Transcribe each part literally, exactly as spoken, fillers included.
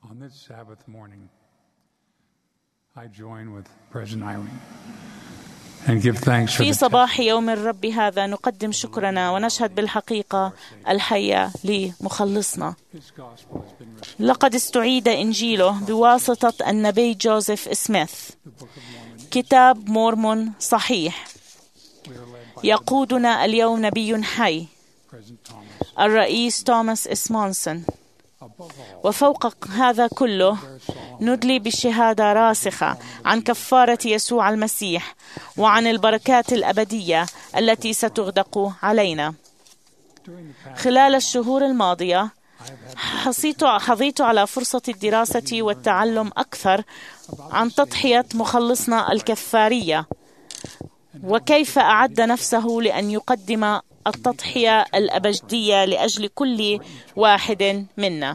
On this Sabbath morning, I join with President Irene and give thanks for في the صباح يوم الرب هذا نقدم شكرنا ونشهد بالحقيقة الحية لمخلصنا. لقد استعيد إنجيله بواسطة النبي جوزيف سميث، كتاب مورمون صحيح. يقودنا اليوم نبي حي، الرئيس توماس إسمونسون. وفوق هذا كله ندلي بشهادة راسخة عن كفارة يسوع المسيح وعن البركات الأبدية التي ستغدق علينا. خلال الشهور الماضية حصيت حظيت على فرصة الدراسة والتعلم أكثر عن تضحية مخلصنا الكفارية، وكيف أعد نفسه لأن يقدم التضحية الأبدية لأجل كل واحد منا.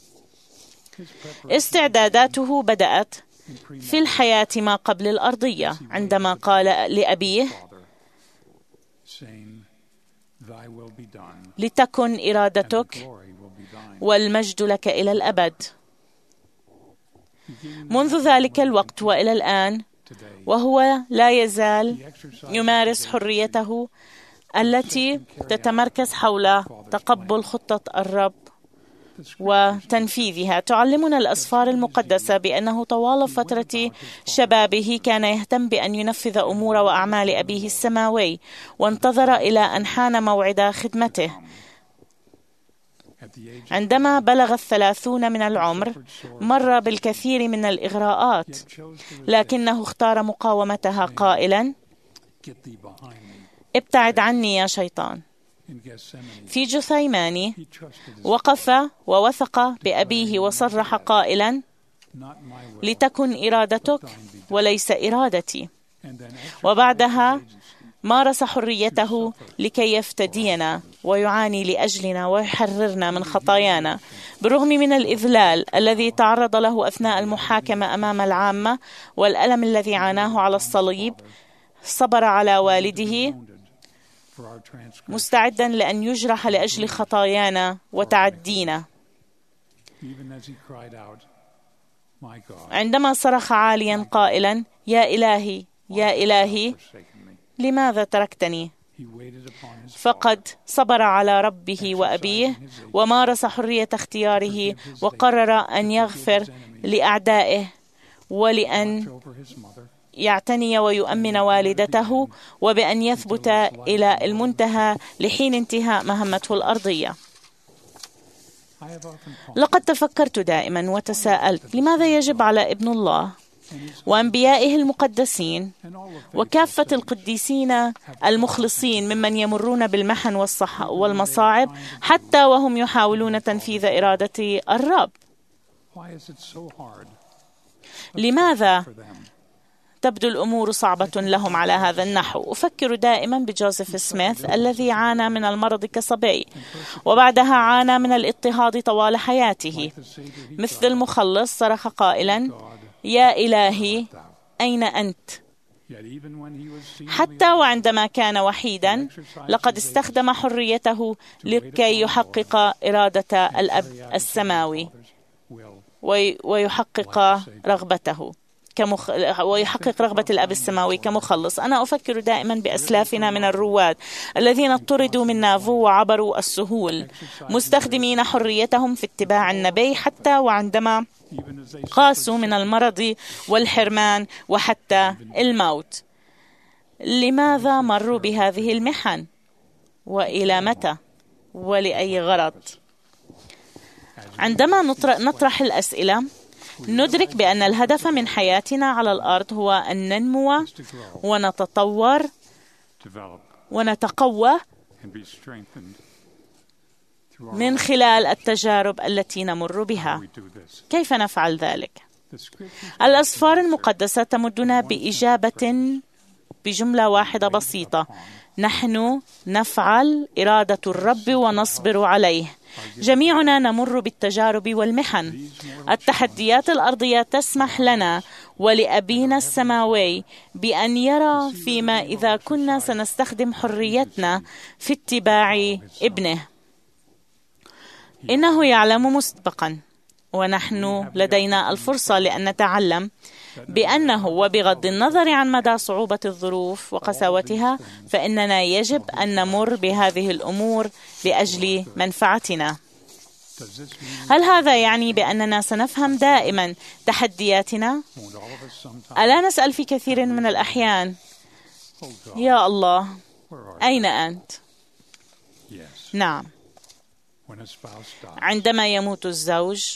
استعداداته بدأت في الحياة ما قبل الأرضية، عندما قال لأبيه: لتكن إرادتك والمجد لك إلى الأبد. منذ ذلك الوقت وإلى الآن وهو لا يزال يمارس حريته التي تتمركز حول تقبل خطة الرب وتنفيذها. تعلمنا الأسفار المقدسة بأنه طوال فترة شبابه كان يهتم بأن ينفذ أمور وأعمال أبيه السماوي، وانتظر إلى أن حان موعد خدمته. عندما بلغ الثلاثون من العمر مر بالكثير من الإغراءات، لكنه اختار مقاومتها قائلا: ابتعد عني يا شيطان. في جثيماني وقف ووثق بأبيه وصرح قائلا: لتكن إرادتك وليس إرادتي. وبعدها مارس حريته لكي يفتدينا ويعاني لأجلنا ويحررنا من خطايانا. بالرغم من الإذلال الذي تعرض له أثناء المحاكمة أمام العامة والألم الذي عاناه على الصليب، صبر على والده مستعدا لأن يجرح لأجل خطايانا وتعدينا. عندما صرخ عاليا قائلا: يا إلهي يا إلهي لماذا تركتني؟ فقد صبر على ربه وأبيه ومارس حرية اختياره، وقرر أن يغفر لأعدائه ولأن يعتني ويؤمن والدته، وبأن يثبت إلى المنتهى لحين انتهاء مهمته الأرضية. لقد تفكرت دائما وتساءلت: لماذا يجب على ابن الله وأنبيائه المقدسين وكافة القديسين المخلصين ممن يمرون بالمحن والمصاعب حتى وهم يحاولون تنفيذ إرادة الرب؟ لماذا تبدو الأمور صعبة لهم على هذا النحو؟ أفكر دائما بجوزيف سميث الذي عانى من المرض كصبي، وبعدها عانى من الاضطهاد طوال حياته. مثل المخلص صرخ قائلا: يا إلهي أين أنت؟ حتى وعندما كان وحيدا لقد استخدم حريته لكي يحقق إرادة الأب السماوي ويحقق رغبته كمخ... ويحقق رغبة الأب السماوي كمخلص. أنا أفكر دائما بأسلافنا من الرواد الذين اطردوا من نافو وعبروا السهول، مستخدمين حريتهم في اتباع النبي حتى وعندما قاسوا من المرض والحرمان وحتى الموت. لماذا مروا بهذه المحن؟ وإلى متى؟ ولأي غرض؟ عندما نطرح الأسئلة ندرك بأن الهدف من حياتنا على الأرض هو أن ننمو ونتطور ونتقوى من خلال التجارب التي نمر بها. كيف نفعل ذلك؟ الأسفار المقدسة تمدنا بإجابة بجملة واحدة بسيطة: نحن نفعل إرادة الرب ونصبر عليه. جميعنا نمر بالتجارب والمحن. التحديات الأرضية تسمح لنا ولأبينا السماوي بأن يرى فيما إذا كنا سنستخدم حريتنا في اتباع ابنه. إنه يعلم مسبقا ونحن لدينا الفرصة لأن نتعلم بأنه وبغض النظر عن مدى صعوبة الظروف وقساوتها فإننا يجب أن نمر بهذه الأمور لأجل منفعتنا. هل هذا يعني بأننا سنفهم دائما تحدياتنا؟ ألا نسأل في كثير من الأحيان: يا الله، أين أنت؟ نعم. عندما يموت الزوج،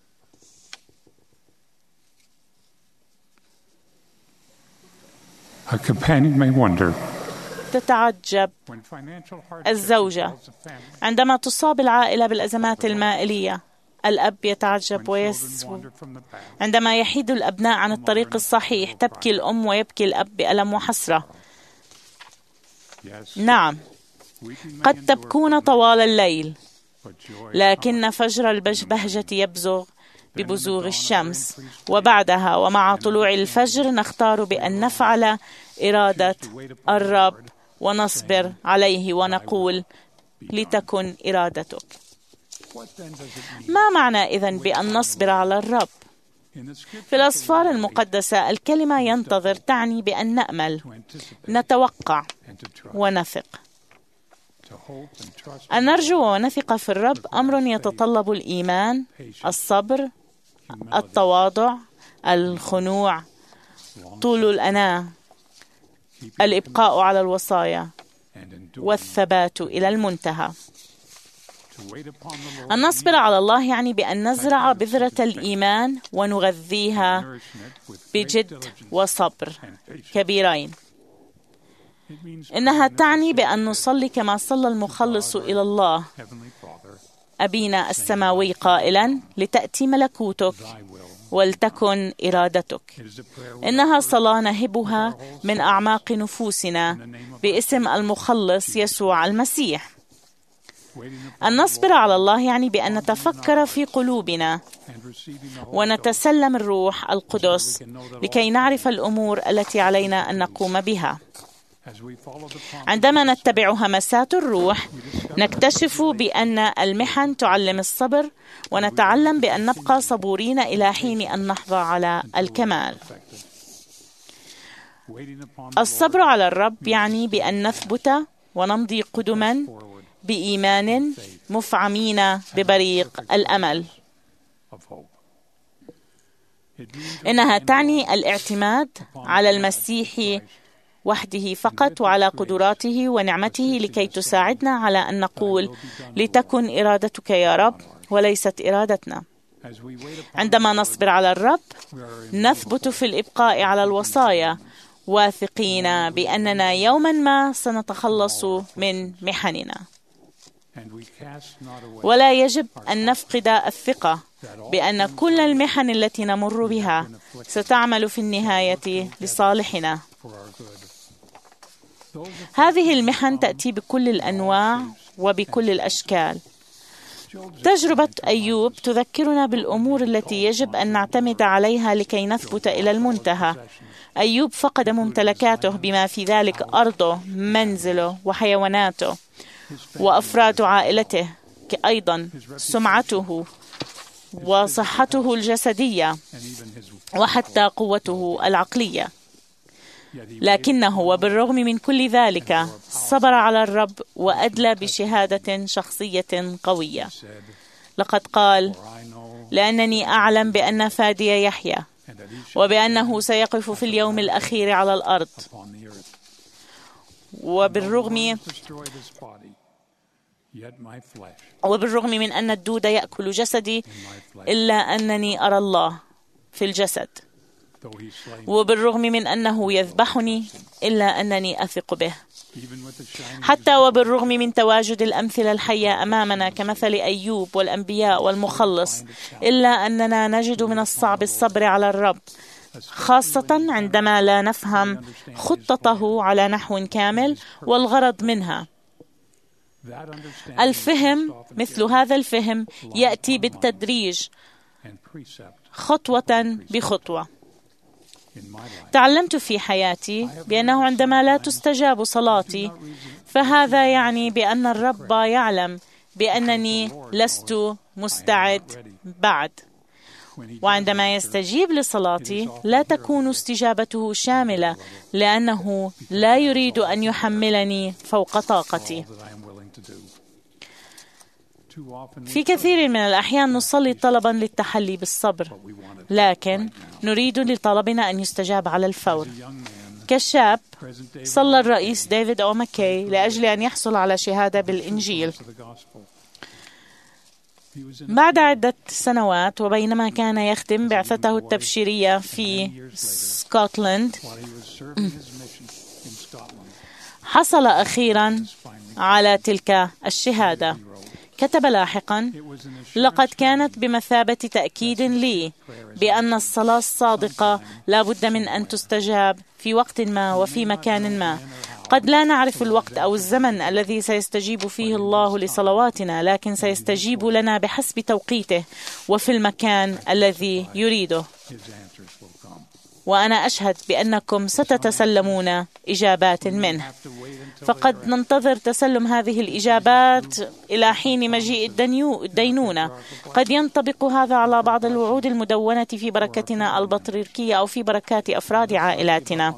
A companion may wonder تتعجب الزوجة عندما تصاب العائلة بالأزمات المالية. الأب يتعجب ويسوء عندما يحيد الأبناء عن الطريق الصحيح. تبكي الأم ويبكي الأب بألم وحسرة. نعم، قد تبكون طوال الليل، لكن فجر البهجة يبزغ ببزوغ الشمس، وبعدها ومع طلوع الفجر نختار بأن نفعل إرادة الرب ونصبر عليه ونقول: لتكن إرادتك. ما معنى إذن بأن نصبر على الرب؟ في الأسفار المقدسة الكلمة ينتظر تعني بأن نأمل، نتوقع ونثق. أن نرجو ونثق في الرب أمر يتطلب الإيمان، الصبر، التواضع، الخنوع، طول الأناة، الإبقاء على الوصايا، والثبات إلى المنتهى. أن نصبر على الله يعني بأن نزرع بذرة الإيمان ونغذيها بجد وصبر كبيرين. إنها تعني بأن نصلي كما صلى المخلص إلى الله: أبينا السماوي، قائلا: لتأتي ملكوتك ولتكن إرادتك. إنها صلاة نهبها من أعماق نفوسنا باسم المخلص يسوع المسيح. أن نصبر على الله يعني بأن نتفكر في قلوبنا ونتسلم الروح القدس لكي نعرف الأمور التي علينا أن نقوم بها. عندما نتبع همسات الروح نكتشف بأن المحن تعلم الصبر، ونتعلم بأن نبقى صبورين إلى حين أن نحظى على الكمال. الصبر على الرب يعني بأن نثبت ونمضي قدما بإيمان مفعمين ببريق الأمل. إنها تعني الاعتماد على المسيح وحده فقط وعلى قدراته ونعمته لكي تساعدنا على أن نقول: لتكن إرادتك يا رب وليست إرادتنا. عندما نصبر على الرب نثبت في الإبقاء على الوصايا، واثقين بأننا يوما ما سنتخلص من محننا. ولا يجب أن نفقد الثقة بأن كل المحن التي نمر بها ستعمل في النهاية لصالحنا. هذه المحن تأتي بكل الأنواع وبكل الأشكال. تجربة أيوب تذكرنا بالأمور التي يجب أن نعتمد عليها لكي نثبت إلى المنتهى. أيوب فقد ممتلكاته بما في ذلك أرضه، منزله، وحيواناته، وأفراد عائلته، أيضا سمعته وصحته الجسدية، وحتى قوته العقلية. لكنه وبالرغم من كل ذلك صبر على الرب وأدلى بشهادة شخصية قوية. لقد قال: لأنني أعلم بأن فادي يحيى، وبأنه سيقف في اليوم الأخير على الأرض. وبالرغم وبالرغم من أن الدود يأكل جسدي، إلا أنني أرى الله في الجسد. وبالرغم من أنه يذبحني، إلا أنني أثق به. حتى وبالرغم من تواجد الأمثلة الحية أمامنا كمثل أيوب والأنبياء والمخلص، إلا أننا نجد من الصعب الصبر على الرب، خاصة عندما لا نفهم خطته على نحو كامل والغرض منها. الفهم مثل هذا الفهم يأتي بالتدريج، خطوة بخطوة. تعلمت في حياتي بأنه عندما لا تستجاب صلاتي فهذا يعني بأن الرب يعلم بأنني لست مستعد بعد، وعندما يستجيب لصلاتي لا تكون استجابته شاملة، لأنه لا يريد أن يحملني فوق طاقتي. في كثير من الأحيان نصلي طلبا للتحلي بالصبر، لكن نريد لطلبنا أن يستجاب على الفور. كشاب صلى الرئيس ديفيد أو ماكي لأجل أن يحصل على شهادة بالإنجيل. بعد عدة سنوات وبينما كان يخدم بعثته التبشيرية في سكوتلاند، حصل أخيرا على تلك الشهادة. كتب لاحقا: لقد كانت بمثابة تأكيد لي بأن الصلاة الصادقة لا بد من أن تستجاب في وقت ما وفي مكان ما. قد لا نعرف الوقت أو الزمن الذي سيستجيب فيه الله لصلواتنا، لكن سيستجيب لنا بحسب توقيته وفي المكان الذي يريده. وأنا أشهد بأنكم ستتسلمون إجابات منه. فقد ننتظر تسلم هذه الإجابات إلى حين مجيء الدينونة. قد ينطبق هذا على بعض الوعود المدونة في بركتنا البطريركية أو في بركات أفراد عائلاتنا.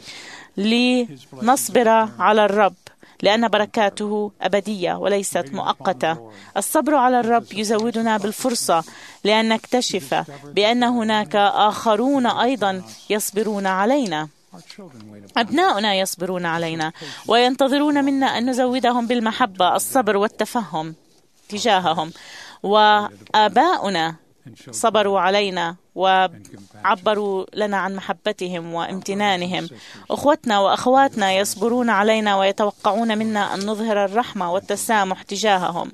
لنصبر على الرب لأن بركاته أبدية وليست مؤقتة. الصبر على الرب يزودنا بالفرصة لأن نكتشف بأن هناك آخرون أيضا يصبرون علينا. أبناؤنا يصبرون علينا وينتظرون منا أن نزودهم بالمحبة، الصبر والتفهم تجاههم. وآباؤنا صبروا علينا وعبروا لنا عن محبتهم وامتنانهم. أخوتنا وأخواتنا يصبرون علينا ويتوقعون منا أن نظهر الرحمة والتسامح تجاههم.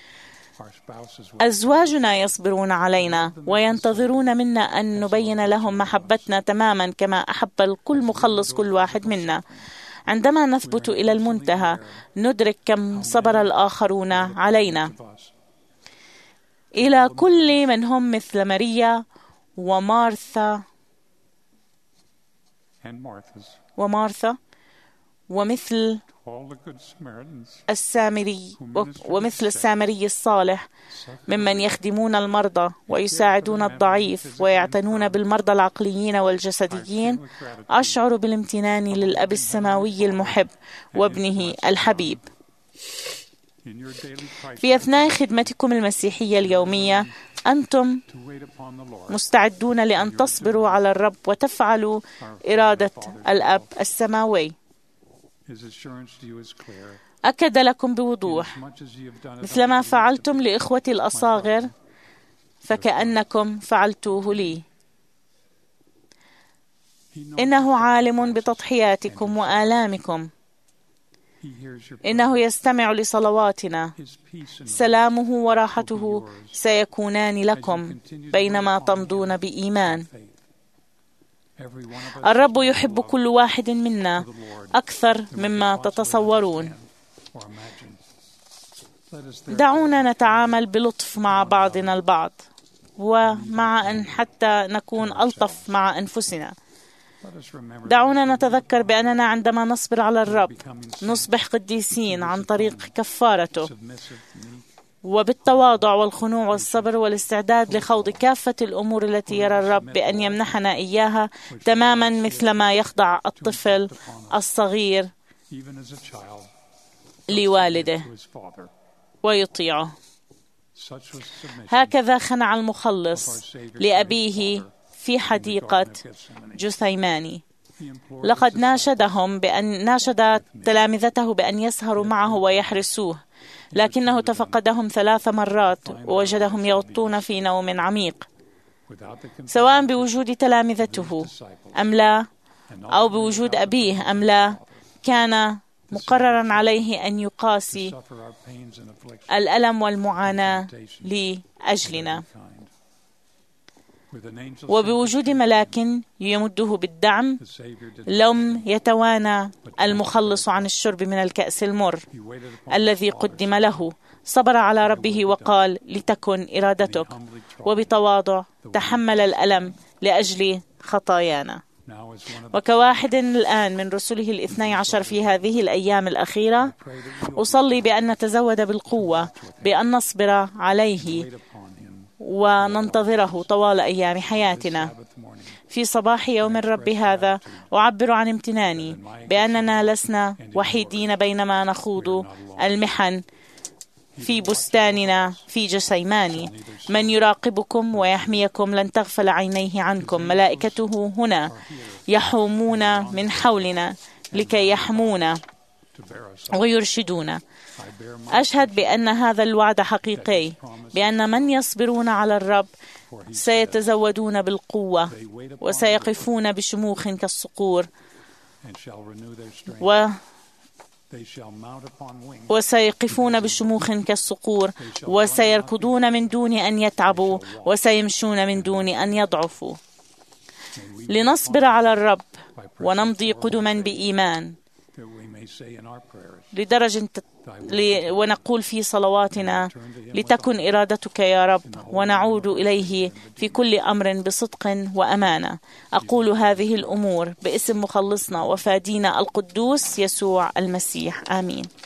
أزواجنا يصبرون علينا وينتظرون منا أن نبين لهم محبتنا تماما كما أحب الكل مخلص كل واحد منا. عندما نثبت إلى المنتهى ندرك كم صبر الآخرون علينا. إلى كل من هم مثل ماريا ومارثا ومارثا ومثل السامري ومثل السامري الصالح ممن يخدمون المرضى ويساعدون الضعيف ويعتنون بالمرضى العقليين والجسديين، أشعر بالامتنان للأب السماوي المحب وابنه الحبيب. في أثناء خدمتكم المسيحية اليومية أنتم مستعدون لأن تصبروا على الرب وتفعلوا إرادة الأب السماوي. أكد لكم بوضوح: مثلما فعلتم لإخوتي الأصاغر فكأنكم فعلتوه لي. إنه عالم بتضحياتكم وآلامكم. إنه يستمع لصلواتنا. سلامه وراحته سيكونان لكم بينما تمضون بإيمان. الرب يحب كل واحد منا أكثر مما تتصورون. دعونا نتعامل بلطف مع بعضنا البعض، ومع أن حتى نكون ألطف مع أنفسنا. دعونا نتذكر بأننا عندما نصبر على الرب نصبح قديسين عن طريق كفارته، وبالتواضع والخنوع والصبر والاستعداد لخوض كافة الأمور التي يرى الرب بأن يمنحنا إياها، تماما مثلما يخضع الطفل الصغير لوالده ويطيعه. هكذا خنع المخلص لأبيه في حديقة جثيماني. لقد ناشدهم بأن ناشد تلامذته بأن يسهروا معه ويحرسوه، لكنه تفقدهم ثلاث مرات ووجدهم يغطون في نوم عميق. سواء بوجود تلامذته أم لا، أو بوجود أبيه أم لا، كان مقررا عليه أن يقاسي الألم والمعاناة لأجلنا. وبوجود ملاك يمده بالدعم لم يتوانى المخلص عن الشرب من الكأس المر الذي قدم له. صبر على ربه وقال: لتكن إرادتك، وبتواضع تحمل الألم لأجل خطايانا. وكواحد الآن من رسله الاثني عشر في هذه الأيام الأخيرة، أصلي بأن نتزود بالقوة بأن نصبر عليه وننتظره طوال أيام حياتنا. في صباح يوم الرب هذا أعبر عن امتناني بأننا لسنا وحيدين بينما نخوض المحن في بستاننا في جسيماني. من يراقبكم ويحميكم لن تغفل عينيه عنكم. ملائكته هنا يحومون من حولنا لكي يحمونا ويرشدونا. أشهد بأن هذا الوعد حقيقي، بأن من يصبرون على الرب سيتزودون بالقوة وسيقفون بشموخ كالصقور و وسيقفون بشموخ كالصقور وسيركضون من دون أن يتعبوا وسيمشون من دون أن يضعفوا. لنصبر على الرب ونمضي قدما بإيمان لدرجة ونقول في صلواتنا: لتكن إرادتك يا رب، ونعود إليه في كل أمر بصدق وأمانة. أقول هذه الأمور باسم مخلصنا وفادينا القدوس يسوع المسيح، آمين.